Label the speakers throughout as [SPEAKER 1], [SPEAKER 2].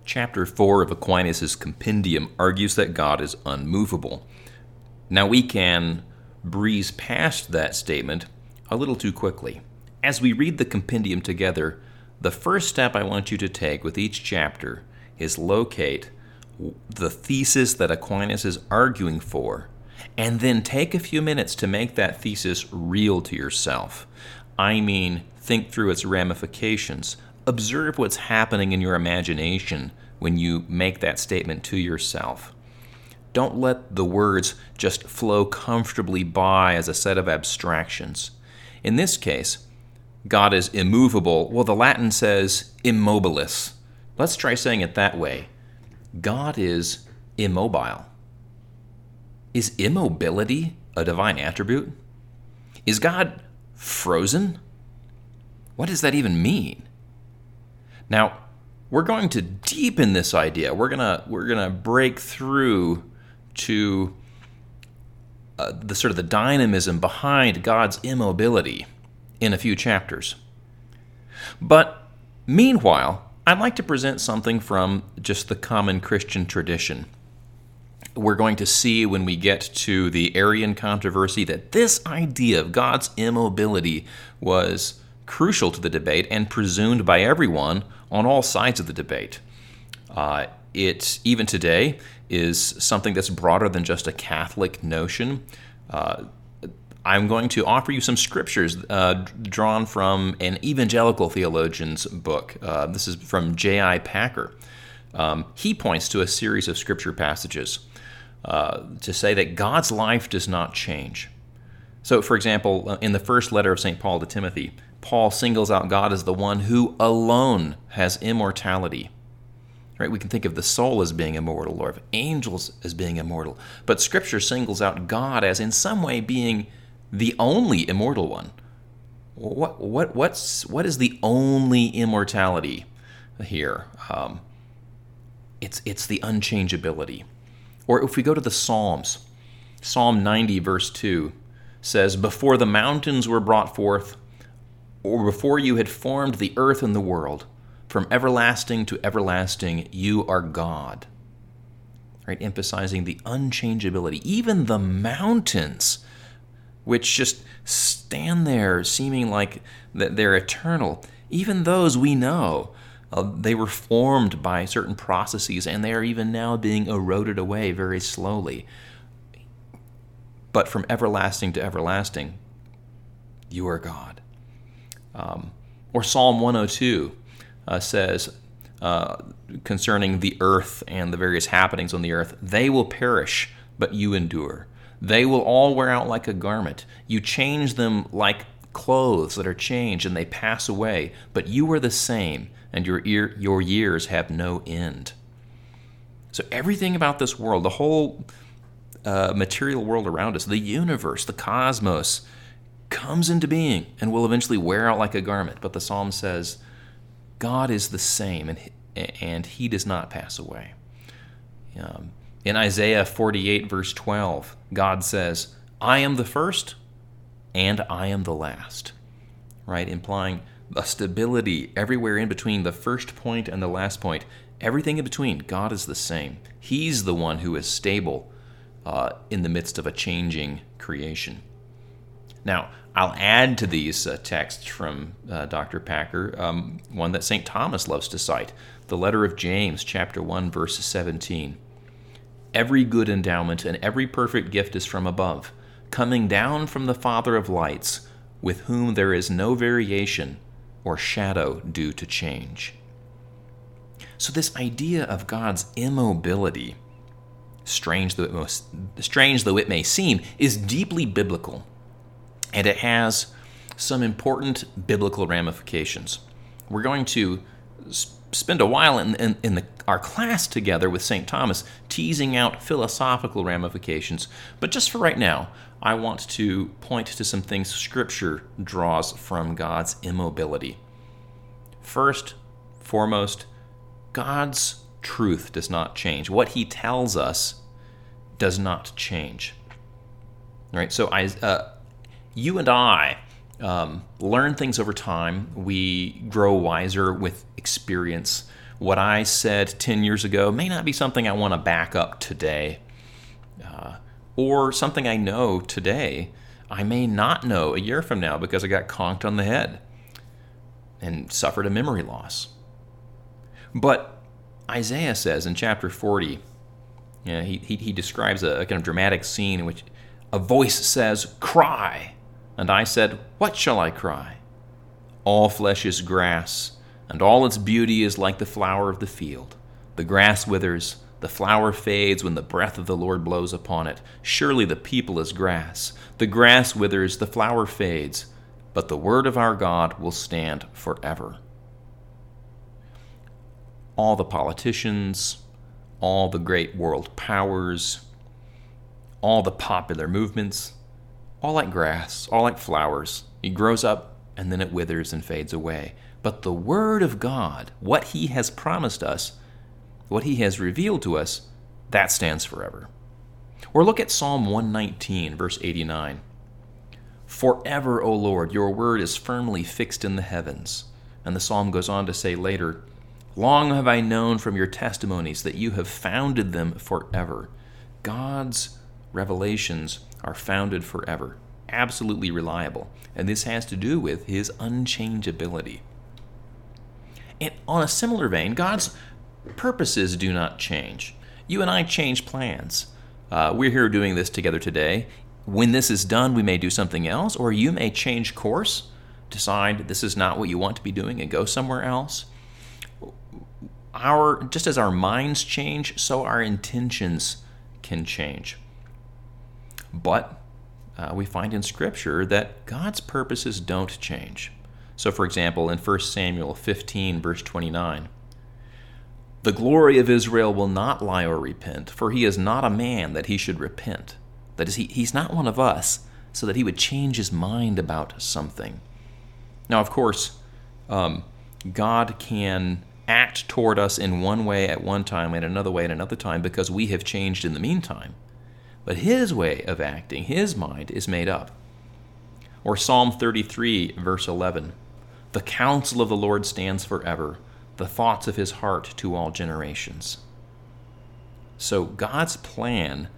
[SPEAKER 1] Chapter 4 of Aquinas' Compendium argues that God is unmovable. Now we can breeze past that statement a little too quickly. As we read the compendium together, the first step I want you to take with each chapter is locate the thesis that Aquinas is arguing for, and then take a few minutes to make that thesis real to yourself. I mean, think through its ramifications. Observe what's happening in your imagination when you make that statement to yourself. Don't let the words just flow comfortably by as a set of abstractions. In this case, God is immovable. Well, the Latin says immobilis. Let's try saying it that way. God is immobile. Is immobility a divine attribute? Is God frozen? What does that even mean? Now, we're going to deepen this idea. We're gonna break through to the sort of the dynamism behind God's immobility in a few chapters. But meanwhile, I'd like to present something from just the common Christian tradition. We're going to see when we get to the Arian controversy that this idea of God's immobility was crucial to the debate and presumed by everyone on all sides of the debate. It, even today, is something that's broader than just a Catholic notion. I'm going to offer you some scriptures drawn from an evangelical theologian's book. This is from J.I. Packer. He points to a series of scripture passages to say that God's life does not change. So, for example, in the first letter of St. Paul to Timothy, Paul singles out God as the one who alone has immortality. Right? We can think of the soul as being immortal or of angels as being immortal, but Scripture singles out God as in some way being the only immortal one. What is the only immortality here? It's the unchangeability. Or if we go to the Psalms, Psalm 90 verse 2 says, "Before the mountains were brought forth, or before you had formed the earth and the world, from everlasting to everlasting, you are God." Right? Emphasizing the unchangeability. Even the mountains, which just stand there seeming like that they're eternal, even those we know, they were formed by certain processes, and they are even now being eroded away very slowly. But from everlasting to everlasting, you are God. Or Psalm 102 says concerning the earth and the various happenings on the earth, "They will perish, but you endure. They will all wear out like a garment. You change them like clothes that are changed, and they pass away. But you are the same, and your years have no end." So everything about this world, the whole material world around us, the universe, the cosmos, comes into being and will eventually wear out like a garment. But the psalm says, God is the same, and He does not pass away. In Isaiah 48, verse 12, God says, "I am the first, and I am the last." Right? Implying a stability everywhere in between the first point and the last point. Everything in between, God is the same. He's the one who is stable in the midst of a changing creation. Now, I'll add to these texts from Dr. Packer one that St. Thomas loves to cite, the letter of James, chapter 1, verse 17. "Every good endowment and every perfect gift is from above, coming down from the Father of lights, with whom there is no variation or shadow due to change." So this idea of God's immobility, strange though it may seem, is deeply biblical. And it has some important biblical ramifications. We're going to spend a while in our class together with St. Thomas teasing out philosophical ramifications. But just for right now, I want to point to some things Scripture draws from God's immobility. First, foremost, God's truth does not change. What He tells us does not change. All right, so you and I learn things over time. We grow wiser with experience. What I said 10 years ago may not be something I want to back up today. Or something I know today, I may not know a year from now because I got conked on the head and suffered a memory loss. But Isaiah says in chapter 40, he describes a kind of dramatic scene in which a voice says, "Cry." And I said, "What shall I cry?" All flesh is grass, and all its beauty is like the flower of the field. The grass withers, the flower fades when the breath of the Lord blows upon it. Surely the people is grass. The grass withers, the flower fades, but the word of our God will stand forever. All the politicians, all the great world powers, all the popular movements, all like grass, all like flowers. It grows up and then it withers and fades away. But the Word of God, what He has promised us, what He has revealed to us, that stands forever. Or look at Psalm 119, verse 89. "Forever, O Lord, your word is firmly fixed in the heavens." And the psalm goes on to say later, "Long have I known from your testimonies that you have founded them forever." God's revelations are founded forever, absolutely reliable. And this has to do with His unchangeability. And on a similar vein, God's purposes do not change. You and I change plans. We're here doing this together today. When this is done, we may do something else, or you may change course, decide this is not what you want to be doing and go somewhere else. Just as our minds change, so our intentions can change. But we find in Scripture that God's purposes don't change. So, for example, in 1 Samuel 15, verse 29, "The glory of Israel will not lie or repent, for he is not a man that he should repent." That is, he's not one of us, so that he would change his mind about something. Now, of course, God can act toward us in one way at one time and another way at another time because we have changed in the meantime. But His way of acting, His mind, is made up. Or Psalm 33, verse 11, "The counsel of the Lord stands forever, the thoughts of His heart to all generations." So God's plan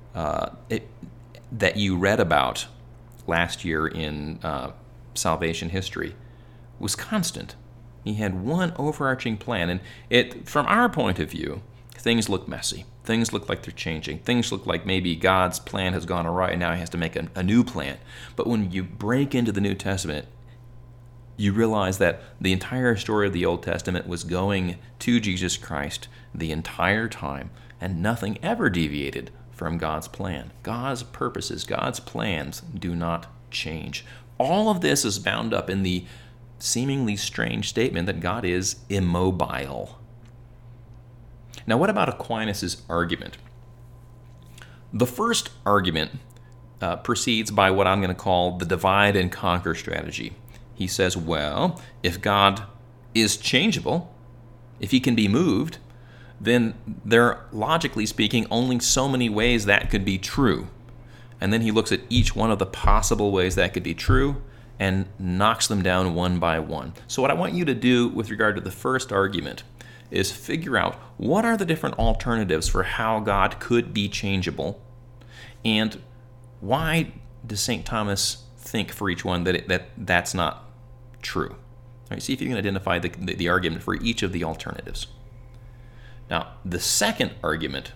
[SPEAKER 1] that you read about last year in salvation history was constant. He had one overarching plan, and from our point of view, things look messy. Things look like they're changing. Things look like maybe God's plan has gone awry and now He has to make a new plan. But when you break into the New Testament, you realize that the entire story of the Old Testament was going to Jesus Christ the entire time, and nothing ever deviated from God's plan. God's purposes, God's plans do not change. All of this is bound up in the seemingly strange statement that God is immobile. Now, what about Aquinas' argument? The first argument proceeds by what I'm going to call the divide and conquer strategy. He says, well, if God is changeable, if He can be moved, then there are, logically speaking, only so many ways that could be true. And then he looks at each one of the possible ways that could be true and knocks them down one by one. So what I want you to do with regard to the first argument is figure out what are the different alternatives for how God could be changeable, and why does St. Thomas think for each one that's not true. All right, see if you can identify the argument for each of the alternatives. Now, the second argument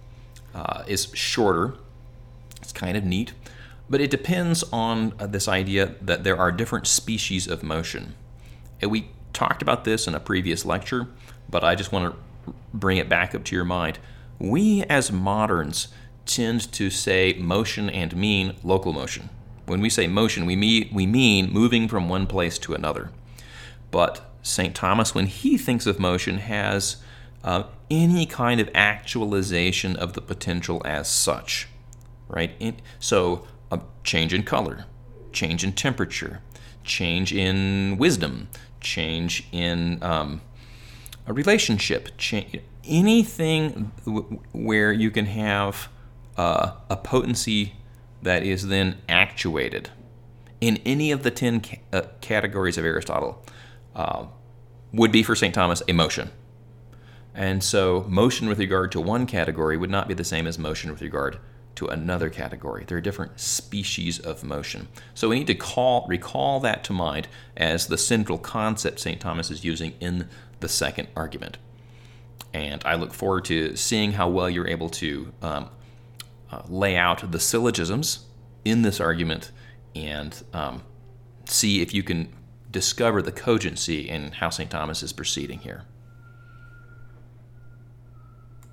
[SPEAKER 1] is shorter. It's kind of neat, but it depends on this idea that there are different species of motion. And we talked about this in a previous lecture, but I just want to bring it back up to your mind. We as moderns tend to say motion and mean local motion. When we say motion, we mean moving from one place to another. But St. Thomas, when he thinks of motion, has any kind of actualization of the potential as such, right? So a change in color, change in temperature, change in wisdom, change in a relationship, anything where you can have a potency that is then actuated. in any of the 10 categories of Aristotle would be for St. Thomas a motion. And so motion with regard to one category would not be the same as motion with regard to another category. There are different species of motion. So we need to recall that to mind as the central concept St. Thomas is using in the second argument. And I look forward to seeing how well you're able to lay out the syllogisms in this argument and see if you can discover the cogency in how St. Thomas is proceeding here.